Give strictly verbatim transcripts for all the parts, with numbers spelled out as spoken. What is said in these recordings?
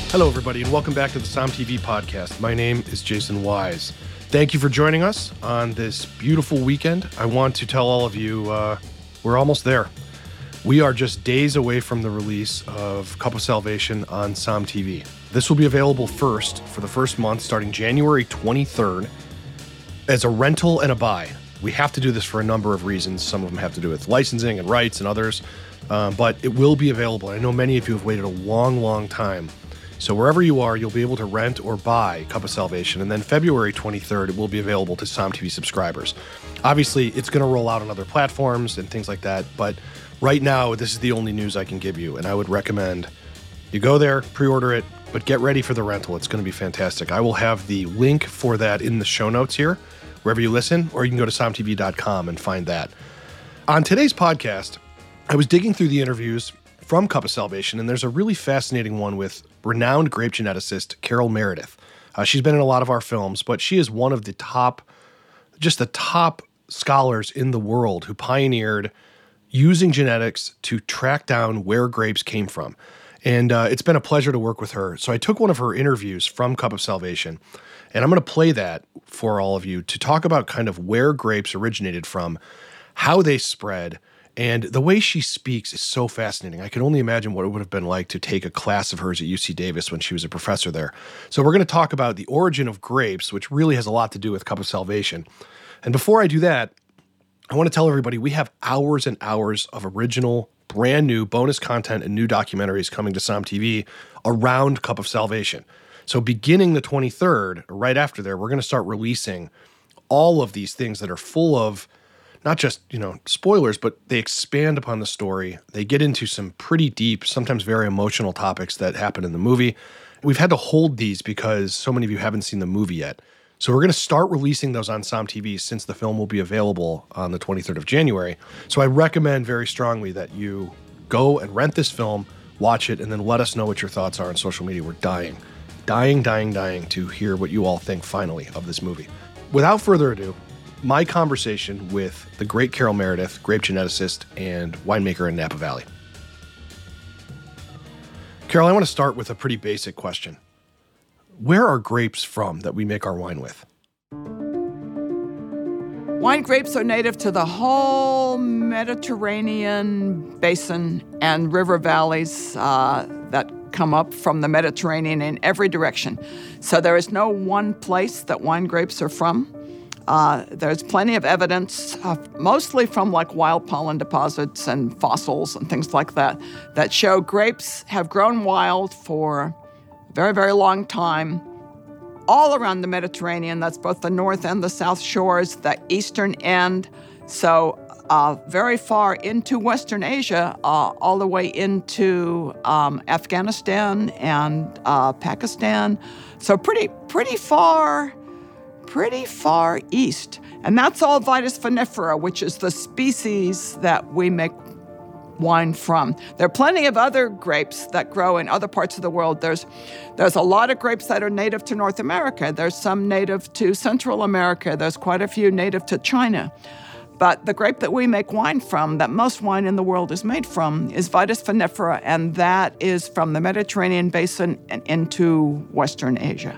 Hello, everybody, and welcome back to the Som T V podcast. My name is Jason Wise. Thank you for joining us on this beautiful weekend. I want to tell all of you uh, we're almost there. We are just days away from the release of Cup of Salvation on Som T V. This will be available first for the first month starting January twenty-third as a rental and a buy. We have to do this for a number of reasons. Some of them have to do with licensing and rights and others, um, but it will be available. I know many of you have waited a long, long time. So wherever you are, you'll be able to rent or buy Cup of Salvation. And then February twenty-third, it will be available to Som T V subscribers. Obviously, it's going to roll out on other platforms and things like that. But right now, this is the only news I can give you. And I would recommend you go there, pre-order it, but get ready for the rental. It's going to be fantastic. I will have the link for that in the show notes here, wherever you listen, or you can go to som t v dot com and find that. On today's podcast, I was digging through the interviews from Cup of Salvation, and there's a really fascinating one with renowned grape geneticist Carol Meredith. Uh, she's been in a lot of our films, but she is one of the top, just the top scholars in the world who pioneered using genetics to track down where grapes came from. And uh, it's been a pleasure to work with her. So I took one of her interviews from Cup of Salvation, and I'm going to play that for all of you to talk about kind of where grapes originated from, how they spread. And the way she speaks is so fascinating. I can only imagine what it would have been like to take a class of hers at U C Davis when she was a professor there. So we're going to talk about the origin of grapes, which really has a lot to do with Cup of Salvation. And before I do that, I want to tell everybody we have hours and hours of original, brand new bonus content and new documentaries coming to Som T V around Cup of Salvation. So beginning the twenty-third, or right after there, we're going to start releasing all of these things that are full of not just, you know, spoilers, but they expand upon the story. They get into some pretty deep, sometimes very emotional topics that happen in the movie. We've had to hold these because so many of you haven't seen the movie yet. So we're going to start releasing those on Som T V since the film will be available on the twenty-third of January. So I recommend very strongly that you go and rent this film, watch it, and then let us know what your thoughts are on social media. We're dying, dying, dying, dying to hear what you all think finally of this movie. Without further ado, my conversation with the great Carol Meredith, grape geneticist and winemaker in Napa Valley. Carol, I want to start with a pretty basic question. Where are grapes from that we make our wine with? Wine grapes are native to the whole Mediterranean basin and river valleys uh, that come up from the Mediterranean in every direction. So there is no one place that wine grapes are from. Uh, there's plenty of evidence, uh, mostly from like wild pollen deposits and fossils and things like that, that show grapes have grown wild for a very, very long time all around the Mediterranean. That's both the north and the south shores, the eastern end. So uh, very far into Western Asia, uh, all the way into um, Afghanistan and uh, Pakistan. So pretty, pretty far... pretty far east. And that's all Vitis vinifera, which is the species that we make wine from. There are plenty of other grapes that grow in other parts of the world. There's there's a lot of grapes that are native to North America. There's some native to Central America. There's quite a few native to China. But the grape that we make wine from, that most wine in the world is made from, is Vitis vinifera, and that is from the Mediterranean basin and into Western Asia.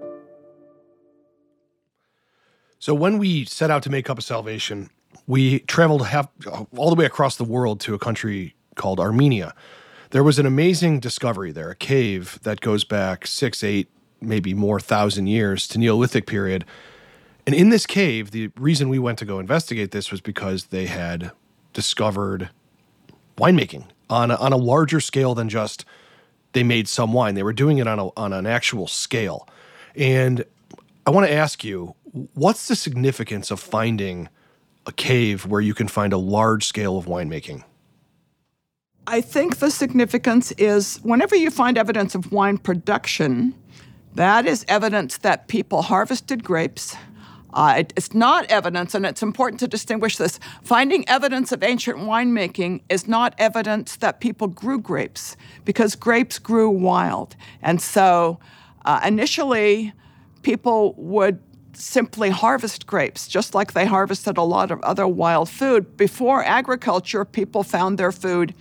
So when we set out to make Cup of Salvation, we traveled half, all the way across the world to a country called Armenia. There was an amazing discovery there, a cave that goes back six, eight, maybe more thousand years to Neolithic period. And in this cave, the reason we went to go investigate this was because they had discovered winemaking on a, on a larger scale than just they made some wine. They were doing it on a, on an actual scale. And I want to ask you, what's the significance of finding a cave where you can find a large scale of winemaking? I think the significance is whenever you find evidence of wine production, that is evidence that people harvested grapes. Uh, it, it's not evidence, and it's important to distinguish this. Finding evidence of ancient winemaking is not evidence that people grew grapes, because grapes grew wild. And so uh, initially, people would simply harvest grapes, just like they harvested a lot of other wild food. Before agriculture, people found their food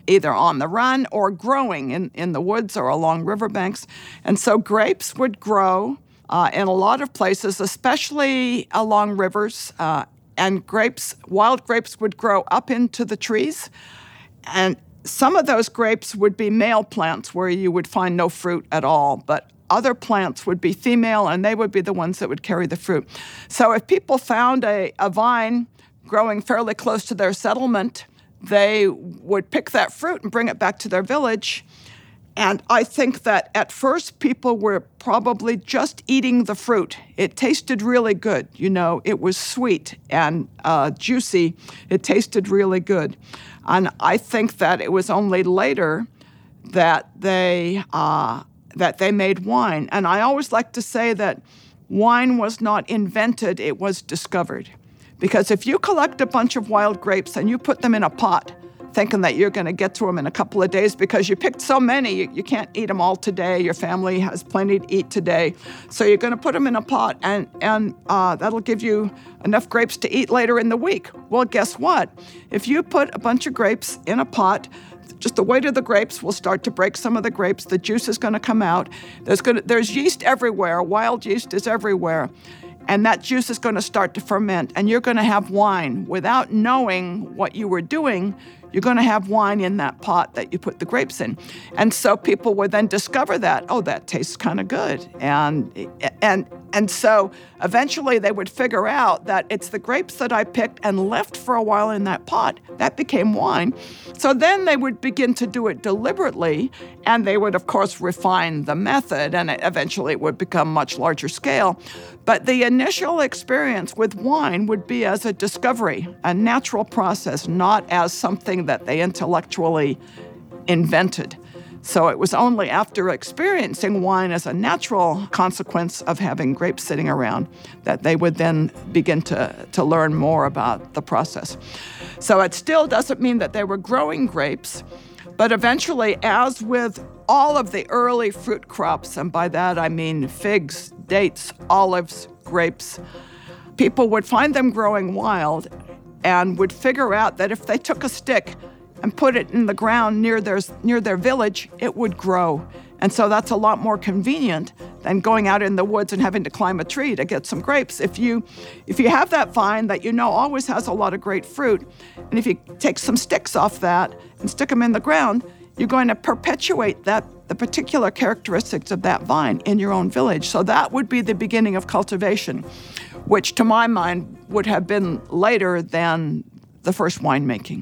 either on the run or growing in, in the woods or along riverbanks. And so grapes would grow uh, in a lot of places, especially along rivers. Uh, and grapes, wild grapes would grow up into the trees. And some of those grapes would be male plants where you would find no fruit at all, but other plants would be female, and they would be the ones that would carry the fruit. So if people found a, a vine growing fairly close to their settlement, they would pick that fruit and bring it back to their village. And I think that at first people were probably just eating the fruit. It tasted really good. You know, it was sweet and uh, juicy. It tasted really good. And I think that it was only later that they uh, that they made wine. And I always like to say that wine was not invented, it was discovered. Because if you collect a bunch of wild grapes and you put them in a pot, thinking that you're going to get to them in a couple of days because you picked so many, you, you can't eat them all today. Your family has plenty to eat today. So you're going to put them in a pot, and, and uh, that'll give you enough grapes to eat later in the week. Well, guess what? If you put a bunch of grapes in a pot, just the weight of the grapes will start to break some of the grapes. The juice is going to come out. There's going to, there's yeast everywhere. Wild yeast is everywhere. And that juice is going to start to ferment, and you're going to have wine. Without knowing what you were doing, you're going to have wine in that pot that you put the grapes in. And so people would then discover that, oh, that tastes kind of good. And and and so eventually they would figure out that it's the grapes that I picked and left for a while in that pot. That became wine. So then they would begin to do it deliberately, and they would, of course, refine the method, and it, eventually it would become much larger scale. But the initial experience with wine would be as a discovery, a natural process, not as something that they intellectually invented. So it was only after experiencing wine as a natural consequence of having grapes sitting around that they would then begin to, to learn more about the process. So it still doesn't mean that they were growing grapes, but eventually, as with all of the early fruit crops, and by that I mean figs, dates, olives, grapes, people would find them growing wild and would figure out that if they took a stick and put it in the ground near their, near their village, it would grow. And so that's a lot more convenient than going out in the woods and having to climb a tree to get some grapes. If you, if you have that vine that you know always has a lot of great fruit, and if you take some sticks off that and stick them in the ground, you're going to perpetuate that, the particular characteristics of that vine in your own village. So that would be the beginning of cultivation, which to my mind would have been later than the first winemaking.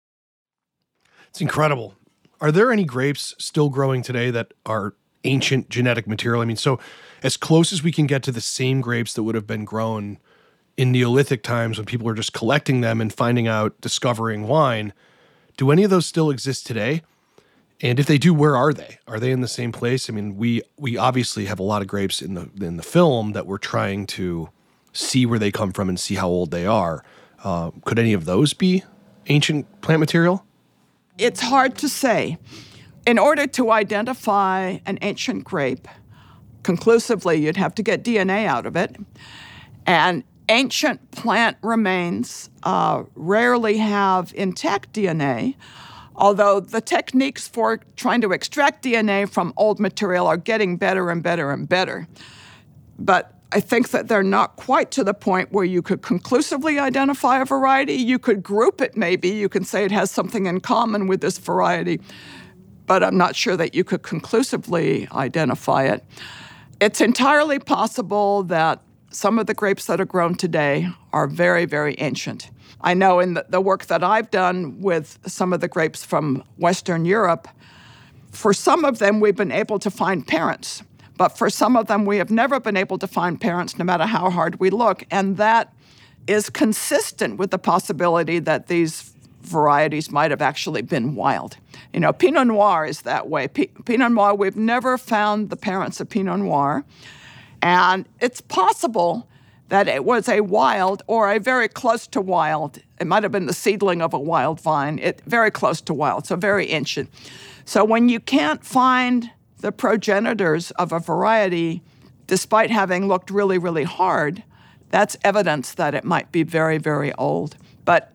It's incredible. Are there any grapes still growing today that are ancient genetic material? I mean, so as close as we can get to the same grapes that would have been grown in Neolithic times when people were just collecting them and finding out, discovering wine, do any of those still exist today? And if they do, where are they? Are they in the same place? I mean, we we obviously have a lot of grapes in the in the film that we're trying to see where they come from and see how old they are. Uh, could any of those be ancient plant material? It's hard to say. In order to identify an ancient grape conclusively, you'd have to get D N A out of it. And ancient plant remains uh, rarely have intact D N A, although the techniques for trying to extract D N A from old material are getting better and better and better. But I think that they're not quite to the point where you could conclusively identify a variety. You could group it maybe. You can say it has something in common with this variety, but I'm not sure that you could conclusively identify it. It's entirely possible that some of the grapes that are grown today are very, very ancient. I know in the, the work that I've done with some of the grapes from Western Europe, for some of them we've been able to find parents. But for some of them, we have never been able to find parents no matter how hard we look. And that is consistent with the possibility that these varieties might have actually been wild. You know, Pinot Noir is that way. P- Pinot Noir, we've never found the parents of Pinot Noir. And it's possible that it was a wild or a very close to wild. It might have been the seedling of a wild vine. It very close to wild, so very ancient. So when you can't find the progenitors of a variety, despite having looked really, really hard, that's evidence that it might be very, very old. But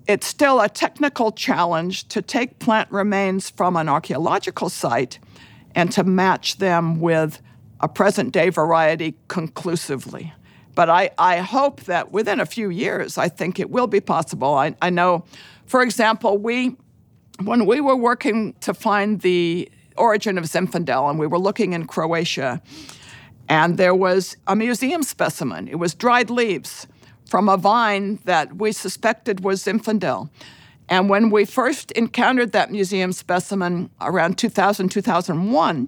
it's still a technical challenge to take plant remains from an archaeological site and to match them with a present-day variety conclusively. But I, I hope that within a few years, I think it will be possible. I, I know, for example, we when we were working to find the origin of Zinfandel, and we were looking in Croatia, and there was a museum specimen. It was dried leaves from a vine that we suspected was Zinfandel. And when we first encountered that museum specimen around two thousand, two thousand one,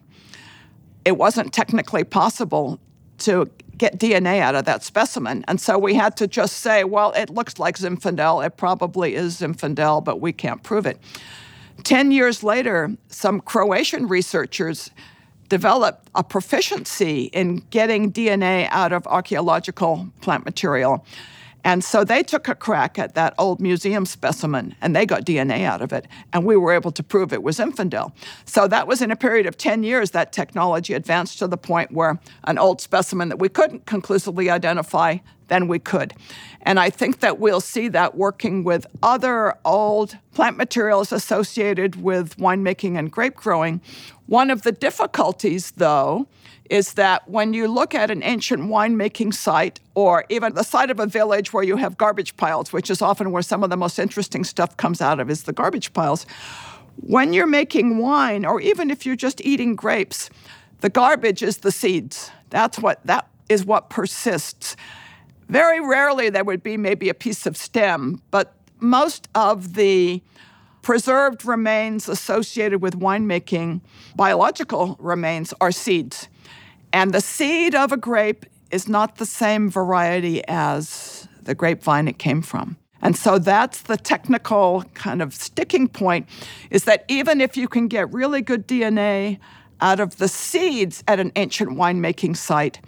it wasn't technically possible to get D N A out of that specimen. And so we had to just say, well, it looks like Zinfandel. It probably is Zinfandel, but we can't prove it. Ten years later, some Croatian researchers developed a proficiency in getting D N A out of archaeological plant material. And so they took a crack at that old museum specimen, and they got D N A out of it, and we were able to prove it was Zinfandel. So that was in a period of ten years that technology advanced to the point where an old specimen that we couldn't conclusively identify, then we could. And I think that we'll see that working with other old plant materials associated with winemaking and grape growing. One of the difficulties, though, is that when you look at an ancient winemaking site or even the site of a village where you have garbage piles, which is often where some of the most interesting stuff comes out of, is the garbage piles. When you're making wine, or even if you're just eating grapes, the garbage is the seeds. That's what that is what persists. Very rarely there would be maybe a piece of stem, but most of the preserved remains associated with winemaking, biological remains, are seeds. And the seed of a grape is not the same variety as the grapevine it came from. And so that's the technical kind of sticking point, is that even if you can get really good D N A out of the seeds at an ancient winemaking site,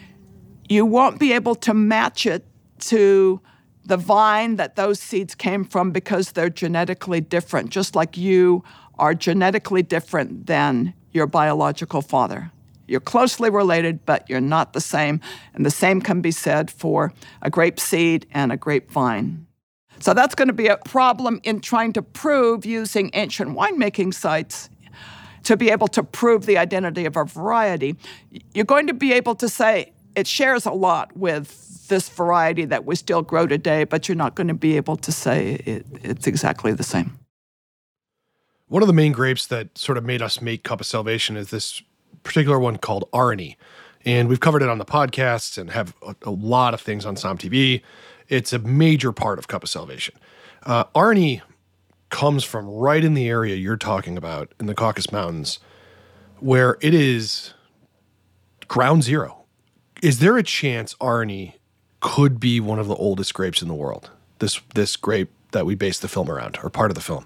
you won't be able to match it to the vine that those seeds came from because they're genetically different, just like you are genetically different than your biological father. You're closely related, but you're not the same. And the same can be said for a grape seed and a grapevine. So that's going to be a problem in trying to prove using ancient winemaking sites to be able to prove the identity of a variety. You're going to be able to say it shares a lot with this variety that we still grow today, but you're not going to be able to say it, it's exactly the same. One of the main grapes that sort of made us make Cup of Salvation is this particular one called Arni. And we've covered it on the podcasts and have a, a lot of things on S O M T V. It's a major part of Cup of Salvation. Uh, Arni comes from right in the area you're talking about in the Caucasus Mountains, where it is ground zero. Is there a chance Arni could be one of the oldest grapes in the world? This this grape that we base the film around, or part of the film?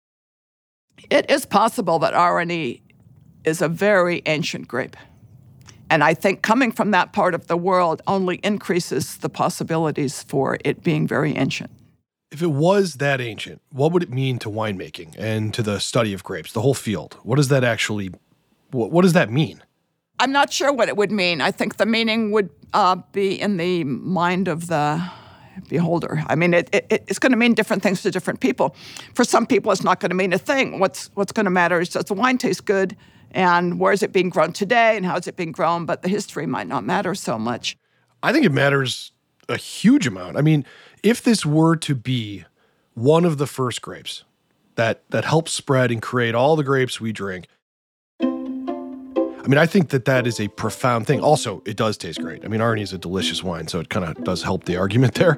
It is possible that Arni is a very ancient grape. And I think coming from that part of the world only increases the possibilities for it being very ancient. If it was that ancient, what would it mean to winemaking and to the study of grapes, the whole field? What does that actually, what, what does that mean? I'm not sure what it would mean. I think the meaning would uh, be in the mind of the beholder. I mean, it, it, it's going to mean different things to different people. For some people, it's not going to mean a thing. What's, what's going to matter is, does the wine taste good? And where is it being grown today, and how is it being grown? But the history might not matter so much. I think it matters a huge amount. I mean, if this were to be one of the first grapes that that helps spread and create all the grapes we drink, I mean, I think that that is a profound thing. Also, it does taste great. I mean, Arni is a delicious wine, so it kind of does help the argument there.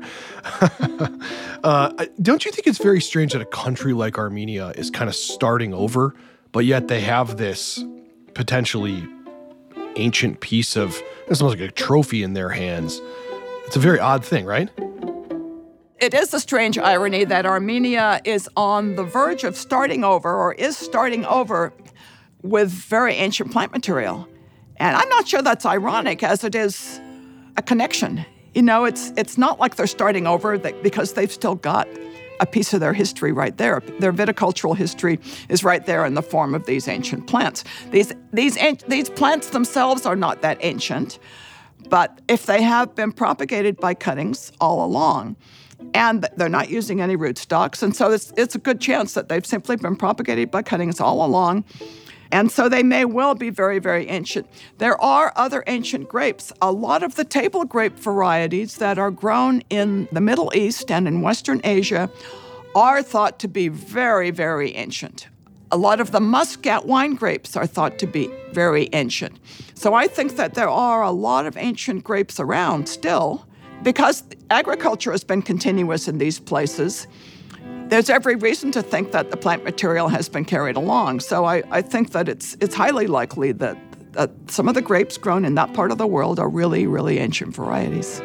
uh, don't you think it's very strange that a country like Armenia is kind of starting over, but yet they have this potentially ancient piece of, it's almost like a trophy in their hands. It's a very odd thing, right? It is a strange irony that Armenia is on the verge of starting over, or is starting over, with very ancient plant material. And I'm not sure that's ironic, as it is a connection. You know, it's it's not like they're starting over because they've still got a piece of their history right there. Their viticultural history is right there in the form of these ancient plants. These these these plants themselves are not that ancient, but if they have been propagated by cuttings all along, And they're not using any rootstocks. And so it's, it's a good chance that they've simply been propagated by cuttings all along. And so they may well be very, very ancient. There are other ancient grapes. A lot of the table grape varieties that are grown in the Middle East and in Western Asia are thought to be very, very ancient. A lot of the Muscat wine grapes are thought to be very ancient. So I think that there are a lot of ancient grapes around still. Because agriculture has been continuous in these places, there's every reason to think that the plant material has been carried along. So I, I think that it's it's highly likely that, that some of the grapes grown in that part of the world are really, really ancient varieties.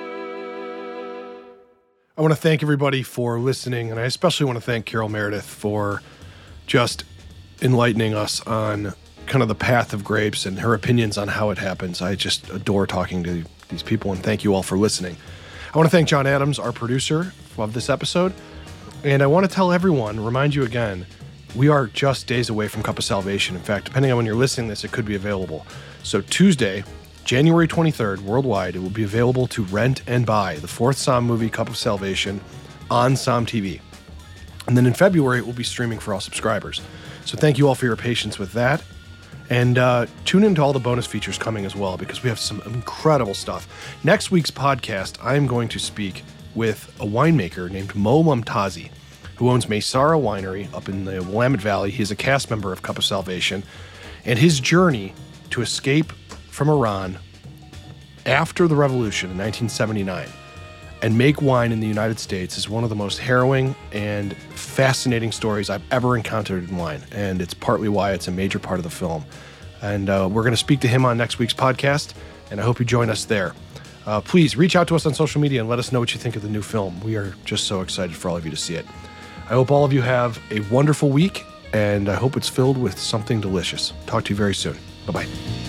I want to thank everybody for listening, and I especially want to thank Carol Meredith for just enlightening us on kind of the path of grapes and her opinions on how it happens. I just adore talking to these people, and thank you all for listening. I want to thank John Adams, our producer of this episode, and I want to tell everyone, remind you again, we are just days away from Cup of Salvation. In fact, depending on when you're listening to this, it could be available. So Tuesday, January twenty-third, worldwide, it will be available to rent and buy the fourth Psalm movie, Cup of Salvation, on Psalm T V. And then in February, it will be streaming for all subscribers. So thank you all for your patience with that. And uh, tune into all the bonus features coming as well, because we have some incredible stuff. Next week's podcast, I am going to speak with a winemaker named Mo Mumtazi, who owns Maysara Winery up in the Willamette Valley. He is a cast member of Cup of Salvation. And his journey to escape from Iran after the revolution in nineteen seventy-nine and make wine in the United States is one of the most harrowing and fascinating stories I've ever encountered in wine. And it's partly why it's a major part of the film. And uh, we're going to speak to him on next week's podcast, and I hope you join us there. Uh, please reach out to us on social media and let us know what you think of the new film. We are just so excited for all of you to see it. I hope all of you have a wonderful week, and I hope it's filled with something delicious. Talk to you very soon. Bye-bye.